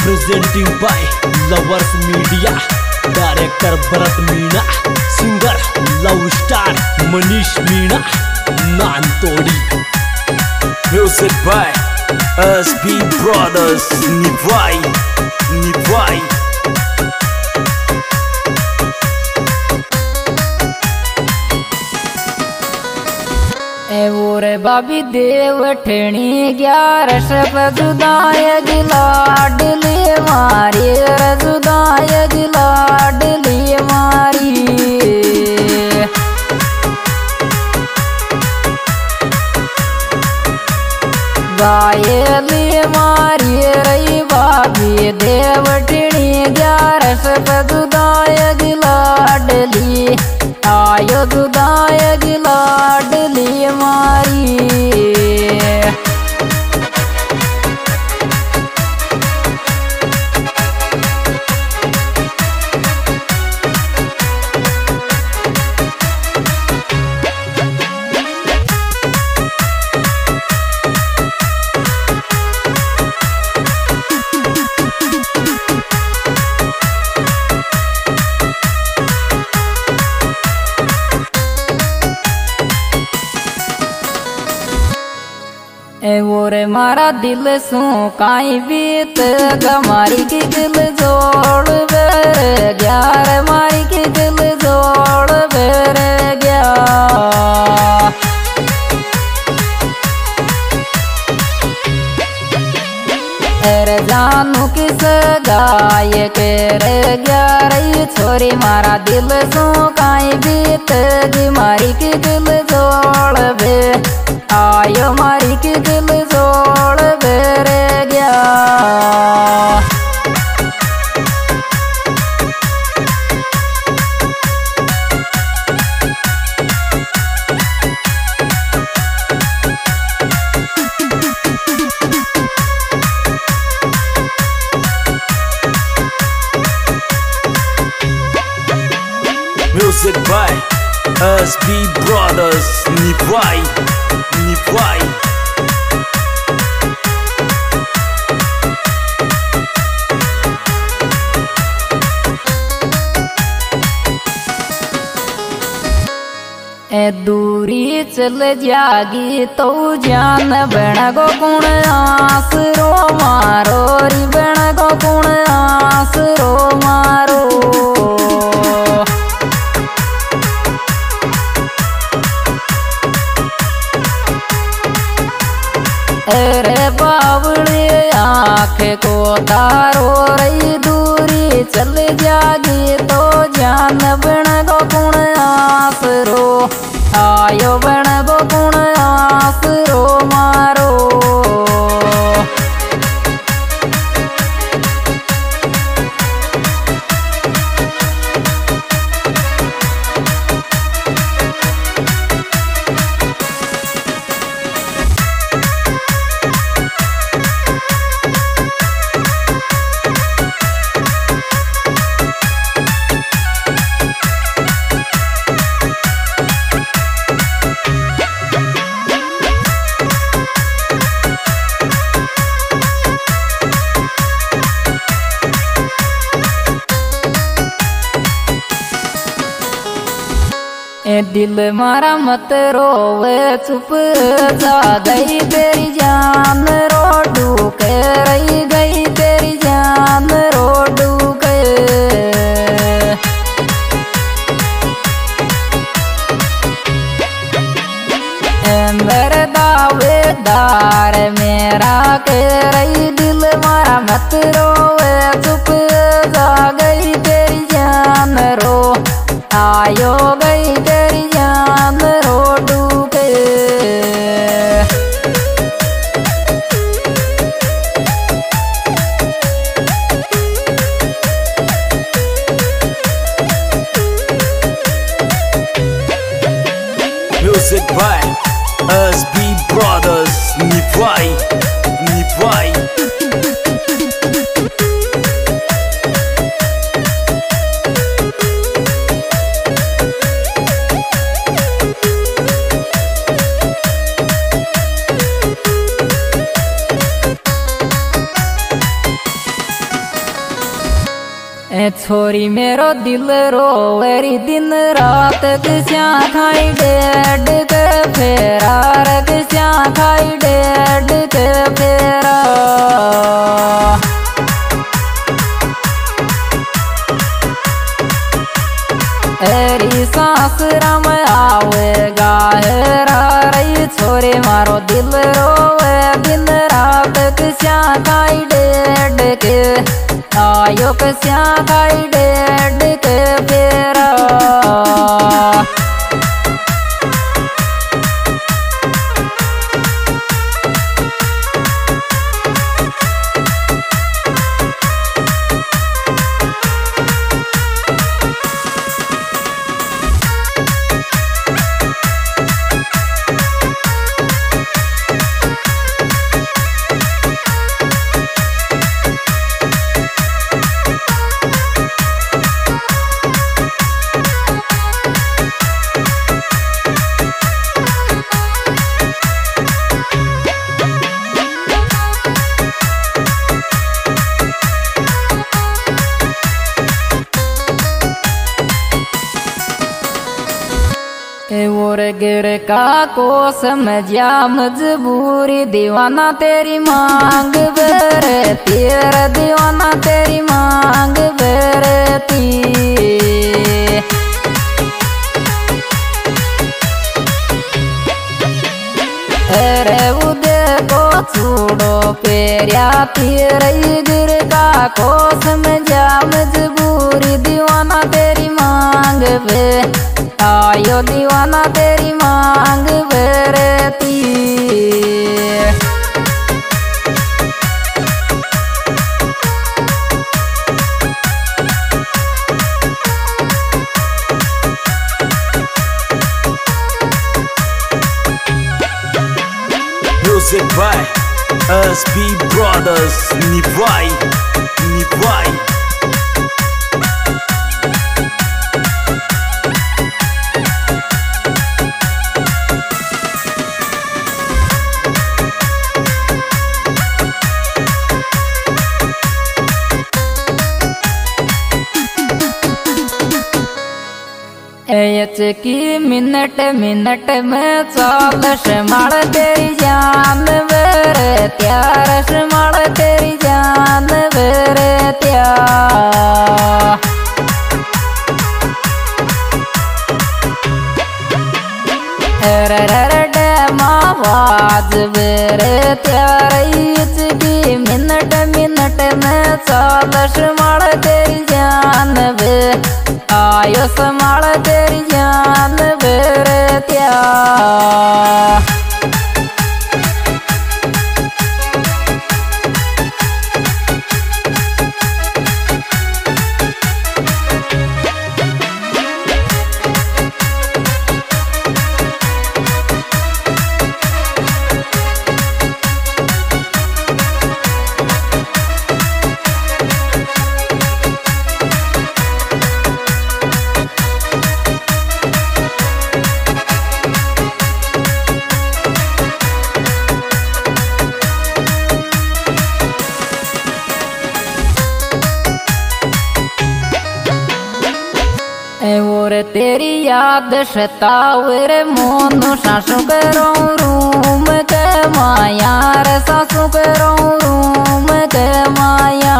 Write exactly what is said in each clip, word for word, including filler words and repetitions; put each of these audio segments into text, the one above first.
Presenting by lovers media, director Bharat Meena, singer love star Manish Meena नानतोड़ी। Music by S B brothers निभाई निभाई। एवोरे बाबी देव ठेणी ग्यारह जुदाय गिलाडली मारी जुदाय गिलाडली मारी। गायली मारी रही बाबी देव ठेणी ग्यारह जुदाय गिलाडली आयो जुदाय गिलाडली मारी। ओरे मारा दिल सू काई बीत गमारी की दिल जोड़ बेर ग्यार मारी की दिल जोड़ बेर गया। अरे जानू किस गाय के रे ग्यार छोरी मारा दिल सू काई बीत गमारी की दिल जोड़ बे आयो मारी की दिल जोड़ बेरे गया। Music by S B brothers निभाई निभाई। ए दूरी चल जागी तो जान बण गो गुण आसरो मारो री बण गो गुण आसरो मारो। अरे बावड़ी आँख को तारो रही दूरी चल जागी तो जान बण गो गुण आसरो आयो बण गो गुण आसरो मारो। ए दिल मारा मत रोवे चुप जा गई तेरी जान रोडू के रही गई तेरी जान रोडू के। मेरे दावेदार मेरा के रही दिल मारा मत रोवे चुप जा गई तेरी जान रो आयो गई तेरी जान रोडू के। Music by S B brothers निभाई निभाई। छोरी मेरो दिल रोवेरी दिन रात किस्या खाई डेड के फेरा रे किस्या खाई डेड के फेरा एरी सासरा में आवेगा हेरा रही छोरे मारो दिल रोवे दिन रात किस्या खाई डेड के आयो किस्या खाई डेड के फेरा और गिर का को समझा मजबूरी दीवाना तेरी मांग बेरती रे दीवाना तेरी मांग बेरती अरे उदे को छूड़ो पेरिया तेरे गिर का को समझा मजबूरी दीवाना तेरी मांग बे आयो दीवाना तेरी मांग बेरती Music by S B Brothers. Nivai, Nivai. एच की मिनट मिनट में चालश मार तेरी जान बेरे त्यारश मार तेरी जान बेरे त्या आवाज बेरे त्यार एच की मिनट मिनट में चालश मार तेरी जान बे आयो समाल तेरी जान बेरे त्या और तेरी याद सतावे रे मोनू सासू करो रूम के माया रे सासू करो रूम के माया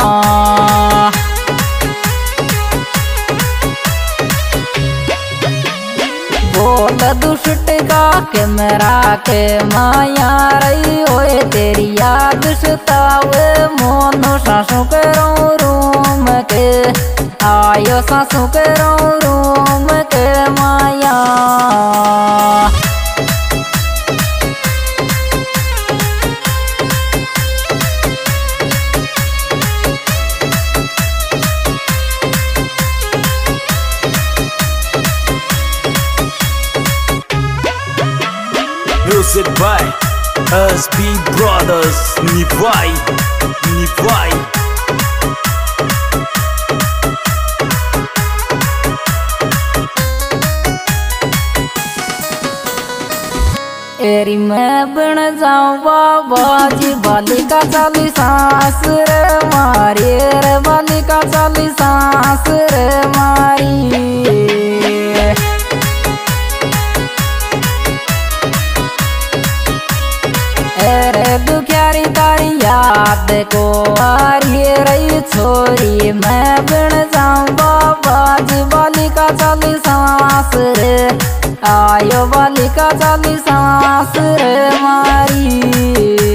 बोल दुष्ट का के मेरा के माया रही होए तेरी याद सतावे मोनू सासू करो रूम के आयो सासू करो रूम के माया Music by S B Brothers. Nivai, Nivai. एरी मैं बन जाऊँ बाबा जी बालिका चाली सास रे मारी रे बालिका चाली सास सांस रे मारी। अरे दुखियारी तारी याद को आ रही छोरी, मैं बिन जाऊं बाबा जी वाली का चली सांस रे, आयो वाली का चली सांस रे मारी।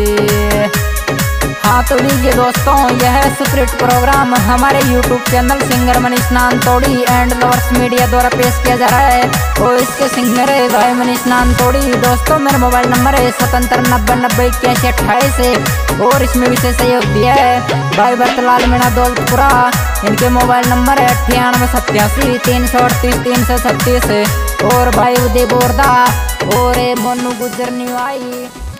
हाँ तो लीजिए दोस्तों, यह स्प्रिट प्रोग्राम हमारे YouTube channel singer Manish Nantodi and lovers media द्वारा पेश किया जा रहा है। और इसके सिंगर है भाई मनीष नानतोड़ी। दोस्तों मेरा मोबाइल नंबर है सतहत्तर नब्बे नब्बे इक्यासी अट्ठाईस है और इसमें विशेष सहयोग दिया है भाई भरतलाल मीणा दौलतपुरा। इनके मोबाइल नंबर है अट्ठानवे सत्तासी तीन सौ अड़तीस तीन सौ छत्तीस और भाई उदय बोरदा और मोनू गुजर निवाई।